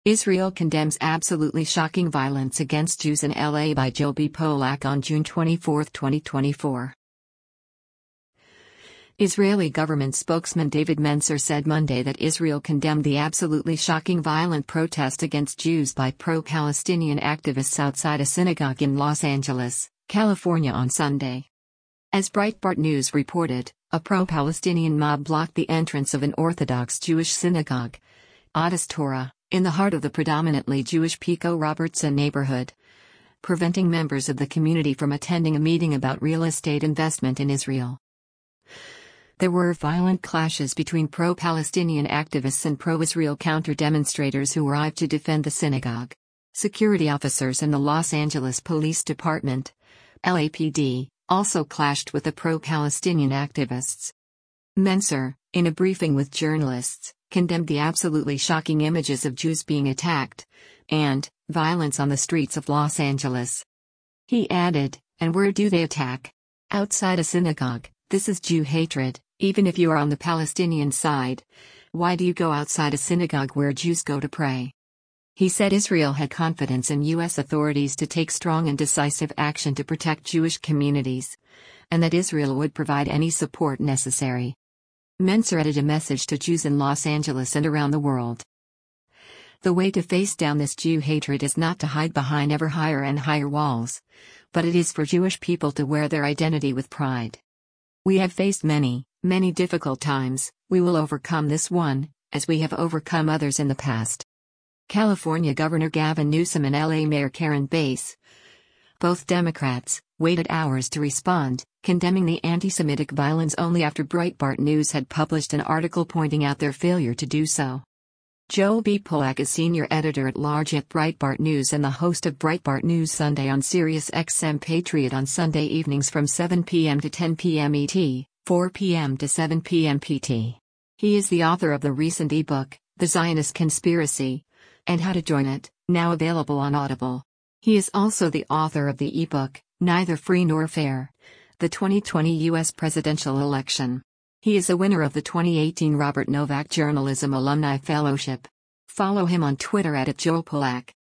Israel condemns absolutely shocking violence against Jews in LA by Joe B. Polak on June 24, 2024. Israeli government spokesman David Mencer said Monday that Israel condemned the absolutely shocking violent protest against Jews by pro-Palestinian activists outside a synagogue in Los Angeles, California on Sunday. As Breitbart News reported, a pro-Palestinian mob blocked the entrance of an Orthodox Jewish synagogue, Adas Torah, in the heart of the predominantly Jewish Pico Robertson neighborhood, preventing members of the community from attending a meeting about real estate investment in Israel. There were violent clashes between pro-Palestinian activists and pro-Israel counter-demonstrators who arrived to defend the synagogue. Security officers and the Los Angeles Police Department, LAPD, also clashed with the pro-Palestinian activists. Mencer, in a briefing with journalists, condemned the absolutely shocking images of Jews being attacked and violence on the streets of Los Angeles. He added, "And where do they attack? Outside a synagogue. This is Jew hatred, even if you are on the Palestinian side. Why do you go outside a synagogue where Jews go to pray?" He said Israel had confidence in U.S. authorities to take strong and decisive action to protect Jewish communities, and that Israel would provide any support necessary. Mencer added a message to Jews in Los Angeles and around the world. The way to face down this Jew hatred is not to hide behind ever higher and higher walls, but it is for Jewish people to wear their identity with pride. We have faced many, many difficult times. We will overcome this one, as we have overcome others in the past. California Governor Gavin Newsom and LA Mayor Karen Bass, both Democrats, waited hours to respond, condemning the anti-Semitic violence only after Breitbart News had published an article pointing out their failure to do so. Joe B. Polak is senior editor-at-large at Breitbart News and the host of Breitbart News Sunday on Sirius XM Patriot on Sunday evenings from 7 p.m. to 10 p.m. ET, 4 p.m. to 7 p.m. PT. He is the author of the recent ebook, The Zionist Conspiracy, and How to Join It, now available on Audible. He is also the author of the ebook, Neither Free Nor Fair: The 2020 U.S. Presidential Election. He is a winner of the 2018 Robert Novak Journalism Alumni Fellowship. Follow him on Twitter @JoePolak.